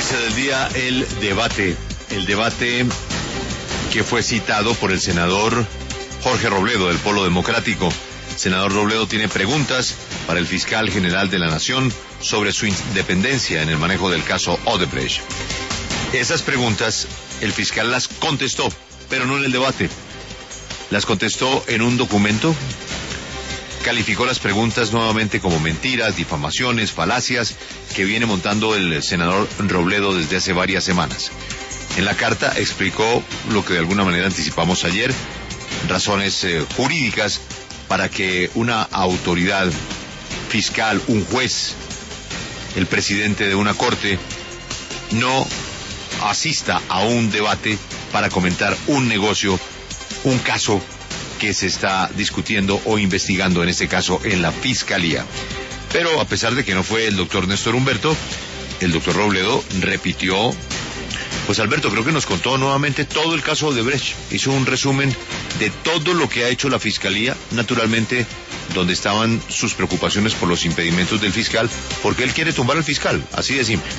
noticia del día, el debate que fue citado por el senador Jorge Robledo del Polo Democrático. Senador Robledo tiene preguntas para el fiscal general de la Nación sobre su independencia en el manejo del caso Odebrecht. Esas preguntas el fiscal las contestó, pero no en el debate. Las contestó en un documento. Calificó las preguntas nuevamente como mentiras, difamaciones, falacias que viene montando el senador Robledo desde hace varias semanas. En la carta explicó lo que de alguna manera anticipamos ayer, razones jurídicas para que una autoridad fiscal, un juez, el presidente de una corte, no asista a un debate para comentar un negocio, un caso que se está discutiendo o investigando, en este caso en la Fiscalía. Pero a pesar de que no fue el doctor Néstor Humberto, el doctor Robledo repitió. Pues Alberto, creo que nos contó nuevamente todo el caso de Odebrecht. Hizo un resumen de todo lo que ha hecho la Fiscalía, naturalmente donde estaban sus preocupaciones por los impedimentos del fiscal, porque él quiere tumbar al fiscal, así de simple.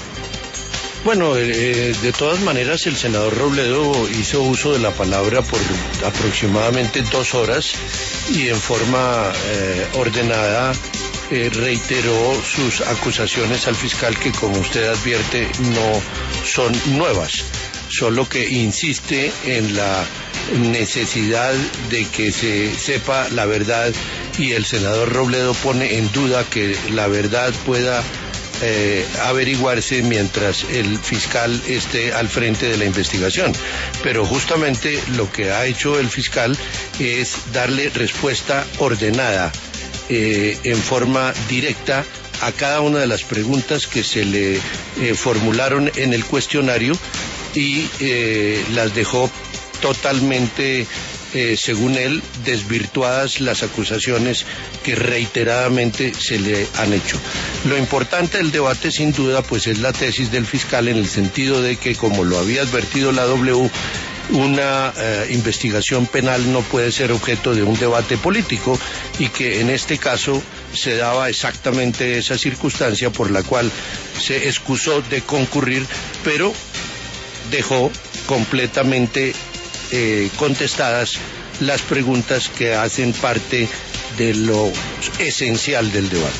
Bueno, de todas maneras el senador Robledo hizo uso de la palabra por aproximadamente 2 horas y en forma ordenada reiteró sus acusaciones al fiscal, que como usted advierte no son nuevas, solo que insiste en la necesidad de que se sepa la verdad, y el senador Robledo pone en duda que la verdad pueda averiguarse mientras el fiscal esté al frente de la investigación. Pero justamente lo que ha hecho el fiscal es darle respuesta ordenada, en forma directa, a cada una de las preguntas que se le formularon en el cuestionario, y las dejó totalmente, según él, desvirtuadas las acusaciones que reiteradamente se le han hecho. Lo importante del debate, sin duda, pues es la tesis del fiscal, en el sentido de que, como lo había advertido la W, una investigación penal no puede ser objeto de un debate político, y que en este caso se daba exactamente esa circunstancia por la cual se excusó de concurrir, pero dejó completamente contestadas las preguntas que hacen parte de lo esencial del debate.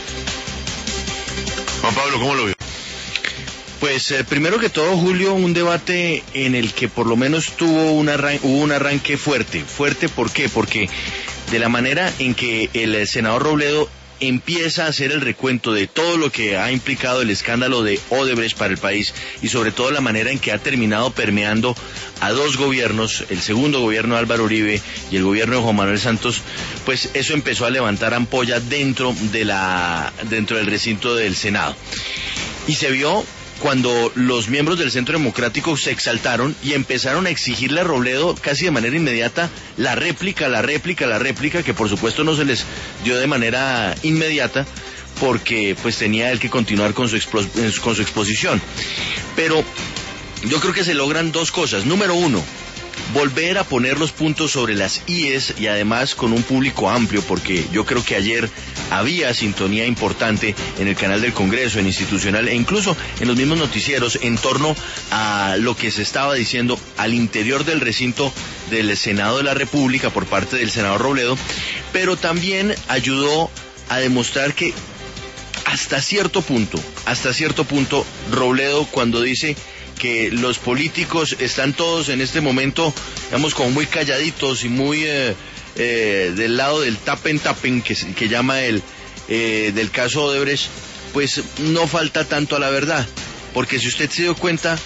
Juan Pablo, ¿cómo lo vio? Pues primero que todo, Julio, un debate en el que por lo menos hubo un arranque fuerte. ¿Por qué? Porque de la manera en que el senador Robledo empieza a hacer el recuento de todo lo que ha implicado el escándalo de Odebrecht para el país, y sobre todo la manera en que ha terminado permeando a 2 gobiernos, el segundo gobierno de Álvaro Uribe y el gobierno de Juan Manuel Santos, pues eso empezó a levantar ampolla dentro del recinto del Senado. Y se vio cuando los miembros del Centro Democrático se exaltaron y empezaron a exigirle a Robledo casi de manera inmediata la réplica, que por supuesto no se les dio de manera inmediata, porque pues tenía él que continuar con su exposición. Pero yo creo que se logran 2 cosas. Número 1, volver a poner los puntos sobre las IES, y además con un público amplio, porque yo creo que ayer había sintonía importante en el canal del Congreso, en Institucional, e incluso en los mismos noticieros, en torno a lo que se estaba diciendo al interior del recinto del Senado de la República por parte del senador Robledo. Pero también ayudó a demostrar que hasta cierto punto, Robledo, cuando dice que los políticos están todos en este momento, digamos, como muy calladitos y muy del lado del tapen que llama él, del caso Odebrecht, pues no falta tanto a la verdad, porque si usted se dio cuenta,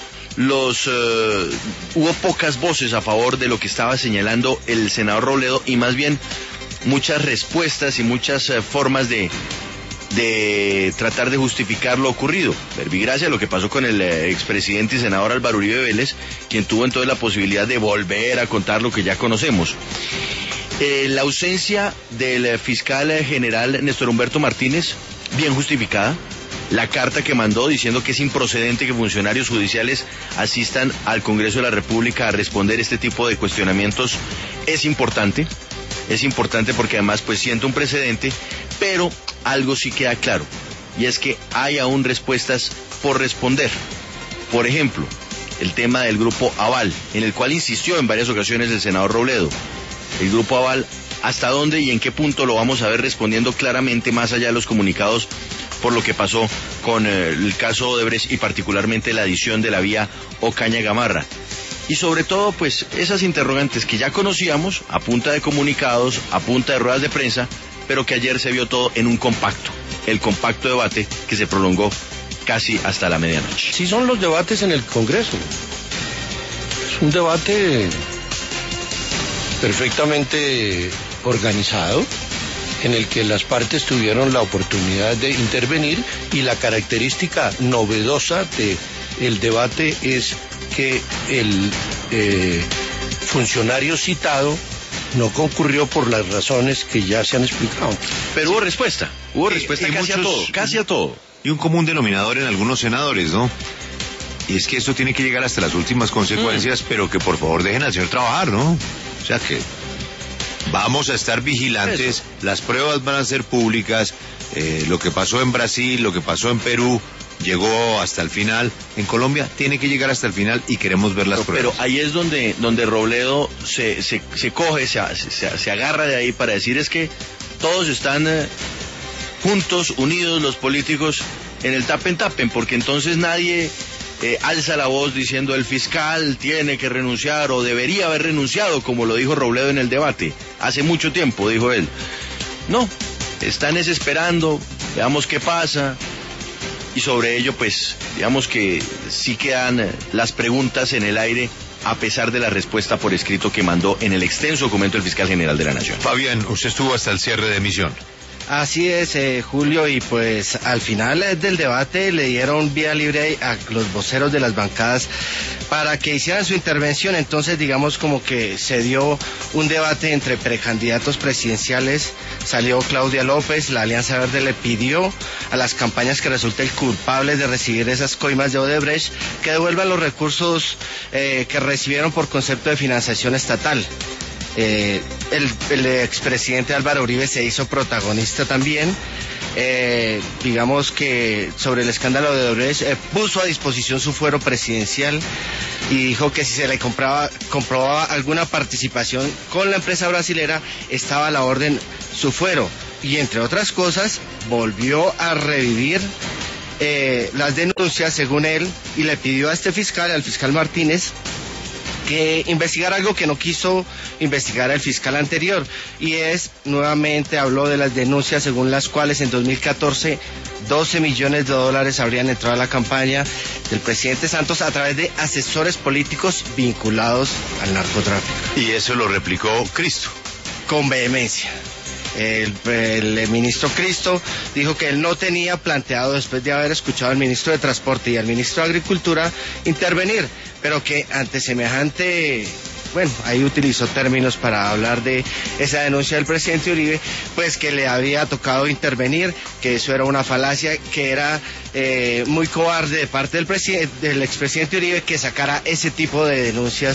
hubo pocas voces a favor de lo que estaba señalando el senador Robledo, y más bien muchas respuestas y muchas formas de tratar de justificar lo ocurrido. Verbigracia lo que pasó con el expresidente y senador Álvaro Uribe Vélez, quien tuvo entonces la posibilidad de volver a contar lo que ya conocemos. La ausencia del fiscal general Néstor Humberto Martínez, bien justificada. La carta que mandó diciendo que es improcedente que funcionarios judiciales asistan al Congreso de la República a responder este tipo de cuestionamientos es importante porque además pues sienta un precedente, pero algo sí queda claro, y es que hay aún respuestas por responder. Por ejemplo, el tema del Grupo Aval, en el cual insistió en varias ocasiones el senador Robledo. El Grupo Aval, ¿hasta dónde y en qué punto lo vamos a ver respondiendo claramente más allá de los comunicados por lo que pasó con el caso Odebrecht y particularmente la adición de la vía Ocaña-Gamarra? Y sobre todo, pues, esas interrogantes que ya conocíamos a punta de comunicados, a punta de ruedas de prensa, pero que ayer se vio todo en un compacto, el compacto debate que se prolongó casi hasta la medianoche. Sí, son los debates en el Congreso. Es un debate perfectamente organizado, en el que las partes tuvieron la oportunidad de intervenir, y la característica novedosa del debate es que el funcionario citado no concurrió por las razones que ya se han explicado. Pero hubo respuesta casi a todo. Y un común denominador en algunos senadores, ¿no? Y es que esto tiene que llegar hasta las últimas consecuencias, pero que por favor dejen al señor trabajar, ¿no? O sea que vamos a estar vigilantes, eso. Las pruebas van a ser públicas, lo que pasó en Brasil, lo que pasó en Perú, llegó hasta el final. En Colombia tiene que llegar hasta el final y queremos ver las pruebas. Pero ahí es donde Robledo se coge, se agarra de ahí para decir es que todos están juntos, unidos los políticos en el tapen, porque entonces nadie alza la voz diciendo el fiscal tiene que renunciar o debería haber renunciado, como lo dijo Robledo en el debate. Hace mucho tiempo, dijo él. No, están esperando, veamos qué pasa. Y sobre ello, pues, digamos que sí quedan las preguntas en el aire, a pesar de la respuesta por escrito que mandó en el extenso documento el fiscal general de la Nación. Fabián, usted estuvo hasta el cierre de emisión. Así es, Julio, y pues al final del debate le dieron vía libre a los voceros de las bancadas para que hicieran su intervención. Entonces, digamos, como que se dio un debate entre precandidatos presidenciales. Salió Claudia López, la Alianza Verde le pidió a las campañas que resulten culpables de recibir esas coimas de Odebrecht que devuelvan los recursos que recibieron por concepto de financiación estatal. El expresidente Álvaro Uribe se hizo protagonista también. Digamos que sobre el escándalo de Odebrecht puso a disposición su fuero presidencial y dijo que si se le comprobaba alguna participación con la empresa brasilera, estaba a la orden su fuero. Y entre otras cosas volvió a revivir las denuncias según él, y le pidió a este fiscal, al fiscal Martínez, que investigara algo que no quiso investigar el fiscal anterior, y nuevamente habló de las denuncias según las cuales en 2014 $12 millones habrían entrado a la campaña del presidente Santos a través de asesores políticos vinculados al narcotráfico. Y eso lo replicó Cristo. Con vehemencia. El ministro Cristo dijo que él no tenía planteado, después de haber escuchado al ministro de Transporte y al ministro de Agricultura, intervenir, pero que ante semejante, bueno, ahí utilizó términos para hablar de esa denuncia del presidente Uribe, pues que le había tocado intervenir, que eso era una falacia, que era muy cobarde de parte del expresidente Uribe que sacara ese tipo de denuncias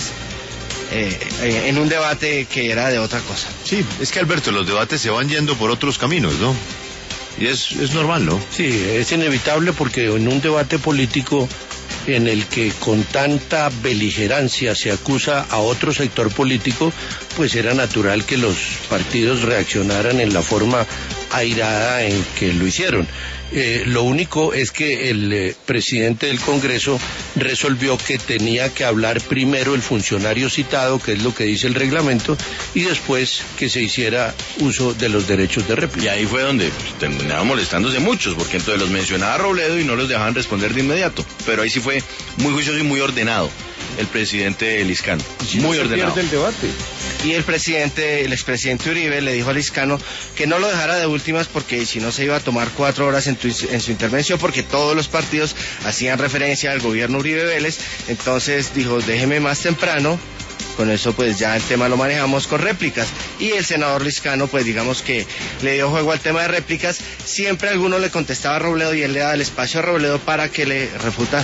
en un debate que era de otra cosa. Sí, es que Alberto, los debates se van yendo por otros caminos, ¿no? Y es normal, ¿no? Sí, es inevitable, porque en un debate político en el que con tanta beligerancia se acusa a otro sector político, pues era natural que los partidos reaccionaran en la forma airada en que lo hicieron. Lo único es que el presidente del Congreso resolvió que tenía que hablar primero el funcionario citado, que es lo que dice el reglamento, y después que se hiciera uso de los derechos de réplica. Y ahí fue donde terminaban molestándose muchos, porque entonces los mencionaba Robledo y no los dejaban responder de inmediato. Pero ahí sí fue muy juicioso y muy ordenado el presidente Liscano. Muy ordenado. Pierde el debate. Y el expresidente Uribe le dijo a Liscano que no lo dejara de últimas, porque si no se iba a tomar 4 horas en su intervención, porque todos los partidos hacían referencia al gobierno Uribe Vélez. Entonces dijo, déjeme más temprano. Con eso pues ya el tema lo manejamos con réplicas. Y el senador Liscano pues digamos que le dio juego al tema de réplicas. Siempre alguno le contestaba a Robledo y él le daba el espacio a Robledo para que le refutara.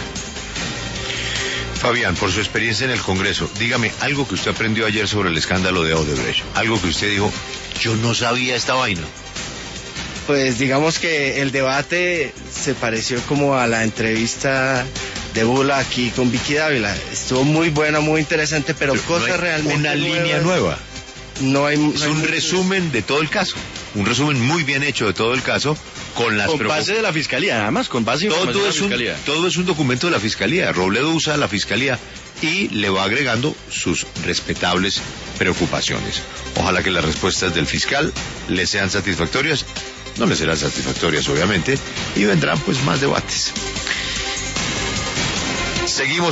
Fabián, por su experiencia en el Congreso, dígame algo que usted aprendió ayer sobre el escándalo de Odebrecht. Algo que usted dijo, yo no sabía esta vaina. Pues digamos que el debate se pareció como a la entrevista de Bula aquí con Vicky Dávila. Estuvo muy buena, muy interesante, pero cosas no hay realmente una línea nueva. No hay. Es un resumen de todo el caso. Un resumen muy bien hecho de todo el caso con las con base de la fiscalía, nada más, con base de información de la fiscalía. Todo es un documento de la fiscalía. Robledo usa la fiscalía y le va agregando sus respetables preocupaciones. Ojalá que las respuestas del fiscal le sean satisfactorias. No le serán satisfactorias, obviamente, y vendrán pues más debates. Seguimos.